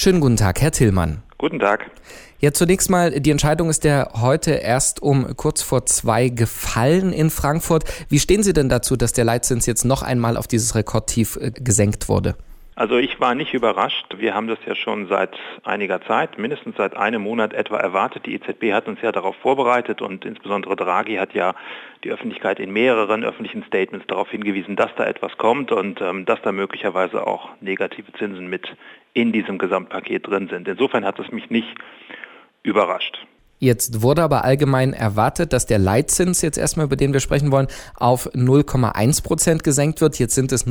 Schönen guten Tag, Herr Tillmann. Guten Tag. Ja, zunächst mal, die Entscheidung ist ja heute erst um kurz vor 2 gefallen in Frankfurt. Wie stehen Sie denn dazu, dass der Leitzins jetzt noch einmal auf dieses Rekordtief gesenkt wurde? Also ich war nicht überrascht. Wir haben das ja schon seit einiger Zeit, mindestens seit einem Monat etwa erwartet. Die EZB hat uns ja darauf vorbereitet und insbesondere Draghi hat ja die Öffentlichkeit in mehreren öffentlichen Statements darauf hingewiesen, dass da etwas kommt und dass da möglicherweise auch negative Zinsen mit in diesem Gesamtpaket drin sind. Insofern hat es mich nicht überrascht. Jetzt wurde aber allgemein erwartet, dass der Leitzins, jetzt erstmal über den wir sprechen wollen, auf 0,1% gesenkt wird. Jetzt sind es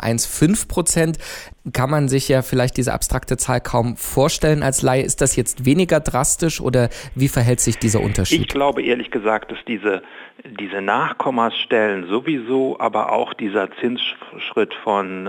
0,15%. Kann man sich ja vielleicht diese abstrakte Zahl kaum vorstellen als Laie. Ist das jetzt weniger drastisch oder wie verhält sich dieser Unterschied? Ich glaube ehrlich gesagt, dass diese Nachkommastellen sowieso, aber auch dieser Zinsschritt von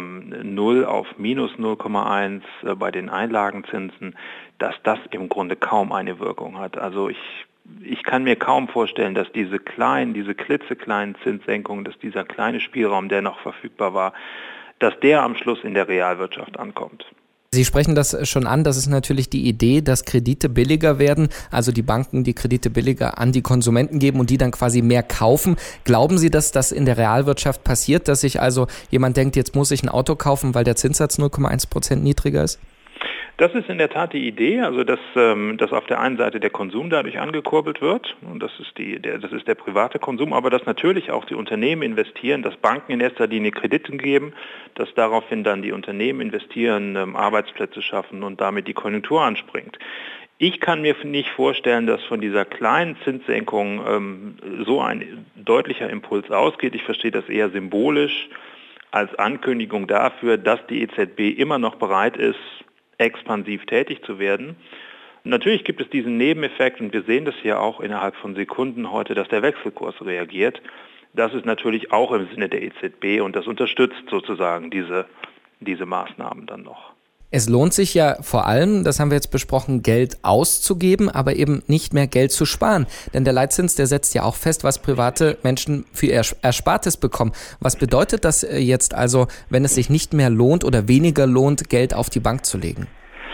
0 auf minus 0,1 bei den Einlagenzinsen, dass das im Grunde kaum eine Wirkung hat. Also ich kann mir kaum vorstellen, dass diese klitzekleinen Zinssenkungen, dass dieser kleine Spielraum, der noch verfügbar war, dass der am Schluss in der Realwirtschaft ankommt. Sie sprechen das schon an, das ist natürlich die Idee, dass Kredite billiger werden, also die Banken die Kredite billiger an die Konsumenten geben und die dann quasi mehr kaufen. Glauben Sie, dass das in der Realwirtschaft passiert, dass sich also jemand denkt, jetzt muss ich ein Auto kaufen, weil der Zinssatz 0,1% niedriger ist? Das ist in der Tat die Idee, also dass auf der einen Seite der Konsum dadurch angekurbelt wird, und das ist der private Konsum, aber dass natürlich auch die Unternehmen investieren, dass Banken in erster Linie Kredite geben, dass daraufhin dann die Unternehmen investieren, Arbeitsplätze schaffen und damit die Konjunktur anspringt. Ich kann mir nicht vorstellen, dass von dieser kleinen Zinssenkung so ein deutlicher Impuls ausgeht. Ich verstehe das eher symbolisch als Ankündigung dafür, dass die EZB immer noch bereit ist, expansiv tätig zu werden. Natürlich gibt es diesen Nebeneffekt und wir sehen das ja auch innerhalb von Sekunden heute, dass der Wechselkurs reagiert. Das ist natürlich auch im Sinne der EZB und das unterstützt sozusagen diese Maßnahmen dann noch. Es lohnt sich ja vor allem, das haben wir jetzt besprochen, Geld auszugeben, aber eben nicht mehr Geld zu sparen. Denn der Leitzins, der setzt ja auch fest, was private Menschen für ihr Erspartes bekommen. Was bedeutet das jetzt also, wenn es sich nicht mehr lohnt oder weniger lohnt, Geld auf die Bank zu legen?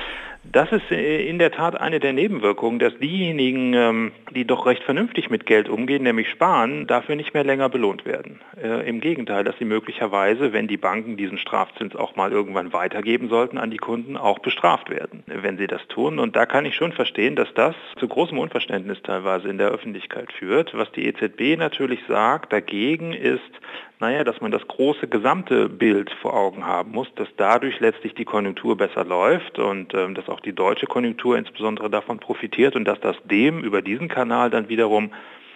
Das ist in der Tat eine der Nebenwirkungen, dass diejenigen, die doch recht vernünftig mit Geld umgehen, nämlich sparen, dafür nicht mehr länger belohnt werden. Im Gegenteil, dass sie möglicherweise, wenn die Banken diesen Strafzins auch mal irgendwann weitergeben sollten an die Kunden, auch bestraft werden, wenn sie das tun. Und da kann ich schon verstehen, dass das zu großem Unverständnis teilweise in der Öffentlichkeit führt. Was die EZB natürlich sagt dagegen ist, dass man das große gesamte Bild vor Augen haben muss, dass dadurch letztlich die Konjunktur besser läuft und dass auch die deutsche Konjunktur insbesondere davon profitiert und dass das über diesen Kanal dann wiederum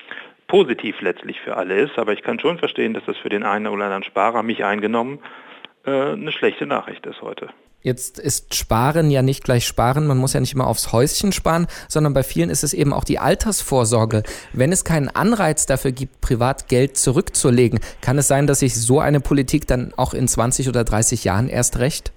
positiv letztlich für alle ist. Aber ich kann schon verstehen, dass das für den einen oder anderen Sparer, mich eingenommen, eine schlechte Nachricht ist heute. Jetzt ist Sparen ja nicht gleich Sparen, man muss ja nicht immer aufs Häuschen sparen, sondern bei vielen ist es eben auch die Altersvorsorge. Wenn es keinen Anreiz dafür gibt, privat Geld zurückzulegen, kann es sein, dass sich so eine Politik dann auch in 20 oder 30 Jahren erst rächt?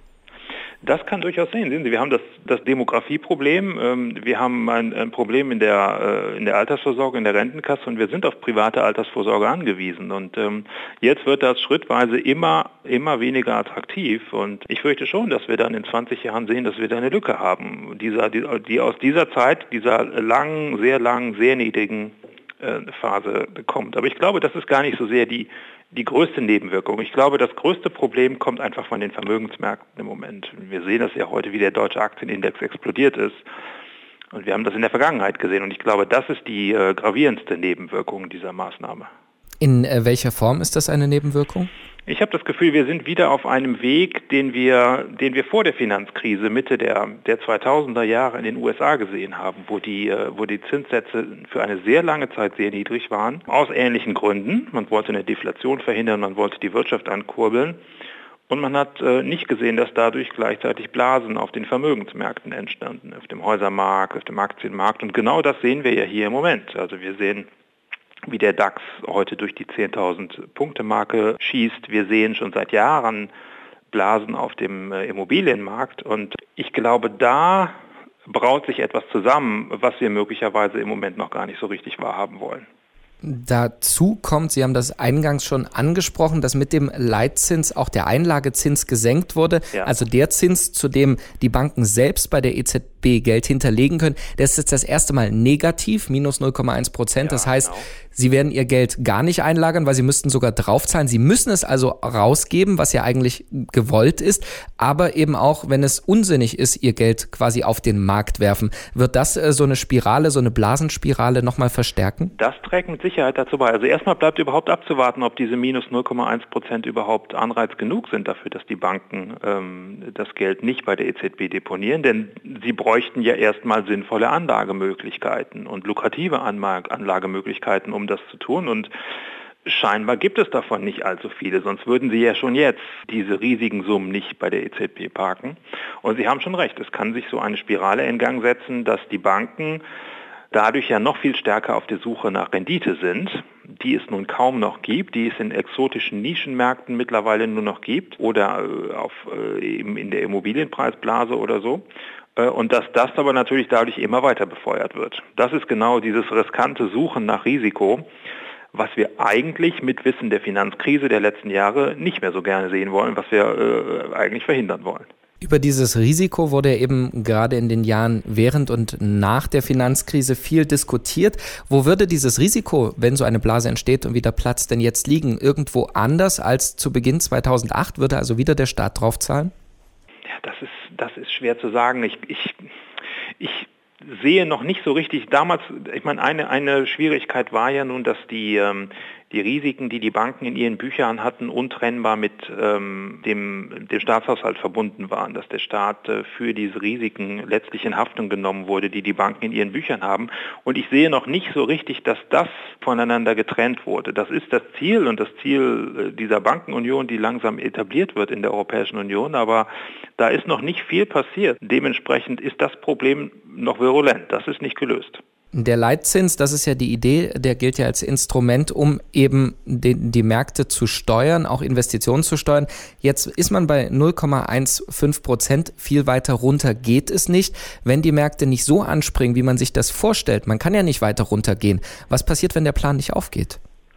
Das kann durchaus sein. Sehen Sie, wir haben das Demografieproblem, wir haben ein Problem in der Altersvorsorge, in der Rentenkasse und wir sind auf private Altersvorsorge angewiesen. Und jetzt wird das schrittweise immer weniger attraktiv. Und ich fürchte schon, dass wir dann in 20 Jahren sehen, dass wir da eine Lücke haben, die aus dieser Zeit, dieser sehr langen, sehr niedrigen Phase kommt. Aber ich glaube, das ist gar nicht so sehr die größte Nebenwirkung. Ich glaube, das größte Problem kommt einfach von den Vermögensmärkten im Moment. Wir sehen das ja heute, wie der deutsche Aktienindex explodiert ist. Und wir haben das in der Vergangenheit gesehen. Und ich glaube, das ist die gravierendste Nebenwirkung dieser Maßnahme. In welcher Form ist das eine Nebenwirkung? Ich habe das Gefühl, wir sind wieder auf einem Weg, den wir vor der Finanzkrise Mitte der 2000er Jahre in den USA gesehen haben, wo die Zinssätze für eine sehr lange Zeit sehr niedrig waren, aus ähnlichen Gründen. Man wollte eine Deflation verhindern, man wollte die Wirtschaft ankurbeln. Und man hat nicht gesehen, dass dadurch gleichzeitig Blasen auf den Vermögensmärkten entstanden, auf dem Häusermarkt, auf dem Aktienmarkt. Und genau das sehen wir ja hier im Moment. Also wir sehen, wie der DAX heute durch die 10.000 Punkte-Marke schießt. Wir sehen schon seit Jahren Blasen auf dem Immobilienmarkt und ich glaube, da braut sich etwas zusammen, was wir möglicherweise im Moment noch gar nicht so richtig wahrhaben wollen. Dazu kommt, Sie haben das eingangs schon angesprochen, dass mit dem Leitzins auch der Einlagezins gesenkt wurde. Ja. Also der Zins, zu dem die Banken selbst bei der EZB Geld hinterlegen können, der ist jetzt das erste Mal negativ, minus 0,1%. Ja, das heißt, genau. Sie werden Ihr Geld gar nicht einlagern, weil Sie müssten sogar draufzahlen. Sie müssen es also rausgeben, was ja eigentlich gewollt ist, aber eben auch, wenn es unsinnig ist, Ihr Geld quasi auf den Markt werfen. Wird das so eine Spirale, so eine Blasenspirale nochmal verstärken? Das trägt mit Sicherheit dazu bei. Also erstmal bleibt überhaupt abzuwarten, ob diese minus 0,1% überhaupt Anreiz genug sind dafür, dass die Banken das Geld nicht bei der EZB deponieren, denn sie bräuchten ja erstmal sinnvolle Anlagemöglichkeiten und lukrative Anlagemöglichkeiten, um das zu tun, und scheinbar gibt es davon nicht allzu viele, sonst würden sie ja schon jetzt diese riesigen Summen nicht bei der EZB parken. Und Sie haben schon recht, es kann sich so eine Spirale in Gang setzen, dass die Banken dadurch ja noch viel stärker auf der Suche nach Rendite sind, die es nun kaum noch gibt, die es in exotischen Nischenmärkten mittlerweile nur noch gibt oder eben in der Immobilienpreisblase oder so. Und dass das aber natürlich dadurch immer weiter befeuert wird. Das ist genau dieses riskante Suchen nach Risiko, was wir eigentlich mit Wissen der Finanzkrise der letzten Jahre nicht mehr so gerne sehen wollen, was wir eigentlich verhindern wollen. Über dieses Risiko wurde eben gerade in den Jahren während und nach der Finanzkrise viel diskutiert. Wo würde dieses Risiko, wenn so eine Blase entsteht und wieder platzt, denn jetzt liegen? Irgendwo anders als zu Beginn 2008? Würde also wieder der Staat draufzahlen? Ja, das ist schwer zu sagen. Ich sehe noch nicht so richtig, damals, ich meine, eine Schwierigkeit war ja nun, dass die Risiken, die die Banken in ihren Büchern hatten, untrennbar mit dem Staatshaushalt verbunden waren, dass der Staat für diese Risiken letztlich in Haftung genommen wurde, die die Banken in ihren Büchern haben. Und ich sehe noch nicht so richtig, dass das voneinander getrennt wurde. Das ist das Ziel und das Ziel dieser Bankenunion, die langsam etabliert wird in der Europäischen Union, aber da ist noch nicht viel passiert. Dementsprechend ist das Problem noch virulent. Das ist nicht gelöst. Der Leitzins, das ist ja die Idee, der gilt ja als Instrument, um eben die Märkte zu steuern, auch Investitionen zu steuern. Jetzt ist man bei 0,15%, viel weiter runter geht es nicht. Wenn die Märkte nicht so anspringen, wie man sich das vorstellt, man kann ja nicht weiter runtergehen. Was passiert, wenn der Plan nicht aufgeht?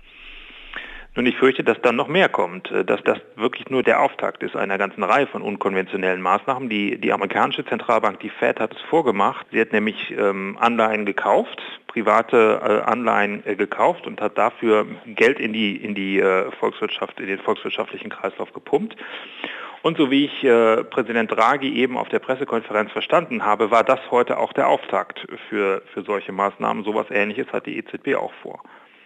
Nun, ich fürchte, dass dann noch mehr kommt, dass das wirklich nur der Auftakt ist einer ganzen Reihe von unkonventionellen Maßnahmen. Die amerikanische Zentralbank, die Fed, hat es vorgemacht. Sie hat nämlich Anleihen gekauft, private Anleihen gekauft und hat dafür Geld in die Volkswirtschaft, in den volkswirtschaftlichen Kreislauf gepumpt. Und so wie ich Präsident Draghi eben auf der Pressekonferenz verstanden habe, war das heute auch der Auftakt für solche Maßnahmen. So etwas Ähnliches hat die EZB auch vor.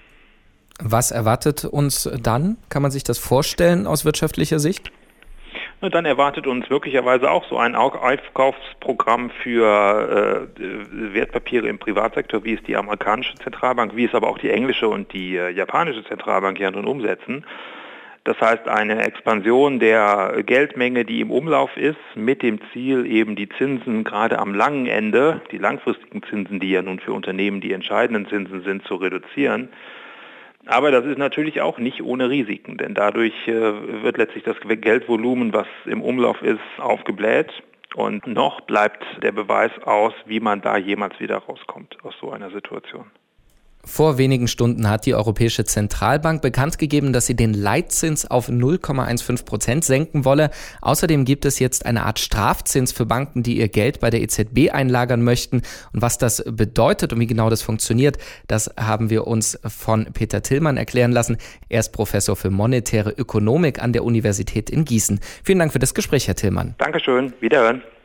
Was erwartet uns dann? Kann man sich das vorstellen aus wirtschaftlicher Sicht? Und dann erwartet uns möglicherweise auch so ein Aufkaufsprogramm für Wertpapiere im Privatsektor, wie es die amerikanische Zentralbank, wie es aber auch die englische und die japanische Zentralbank ja nun umsetzen. Das heißt, eine Expansion der Geldmenge, die im Umlauf ist, mit dem Ziel, eben die Zinsen gerade am langen Ende, die langfristigen Zinsen, die ja nun für Unternehmen die entscheidenden Zinsen sind, zu reduzieren. Aber das ist natürlich auch nicht ohne Risiken, denn dadurch wird letztlich das Geldvolumen, was im Umlauf ist, aufgebläht. Und noch bleibt der Beweis aus, wie man da jemals wieder rauskommt aus so einer Situation. Vor wenigen Stunden hat die Europäische Zentralbank bekannt gegeben, dass sie den Leitzins auf 0,15% senken wolle. Außerdem gibt es jetzt eine Art Strafzins für Banken, die ihr Geld bei der EZB einlagern möchten. Und was das bedeutet und wie genau das funktioniert, das haben wir uns von Peter Tillmann erklären lassen. Er ist Professor für monetäre Ökonomik an der Universität in Gießen. Vielen Dank für das Gespräch, Herr Tillmann. Dankeschön. Wiederhören.